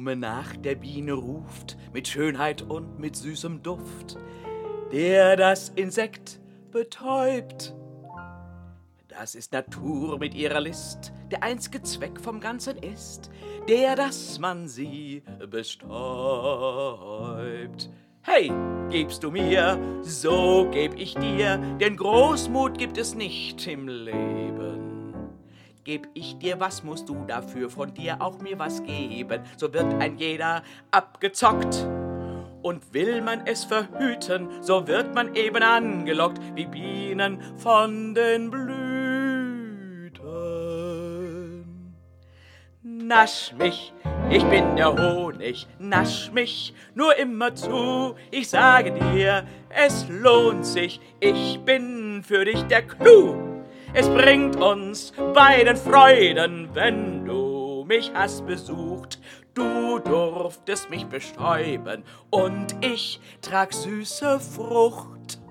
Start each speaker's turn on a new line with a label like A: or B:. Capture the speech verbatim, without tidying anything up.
A: Blume nach der Biene ruft, mit Schönheit und mit süßem Duft, der das Insekt betäubt. Das ist Natur mit ihrer List, der einzige Zweck vom Ganzen ist, der, dass man sie bestäubt. Hey, gibst du mir, so geb ich dir, denn Großmut gibt es nicht im Leben. Geb ich dir was, musst du dafür von dir auch mir was geben, so wird ein jeder abgezockt. Und will man es verhüten, so wird man eben angelockt, wie Bienen von den Blüten. Nasch mich, ich bin der Honig, nasch mich nur immer zu. Ich sage dir, es lohnt sich, ich bin für dich der Clou. Es bringt uns beiden Freuden, wenn du mich hast besucht. Du durftest mich bestäuben und ich trag süße Frucht.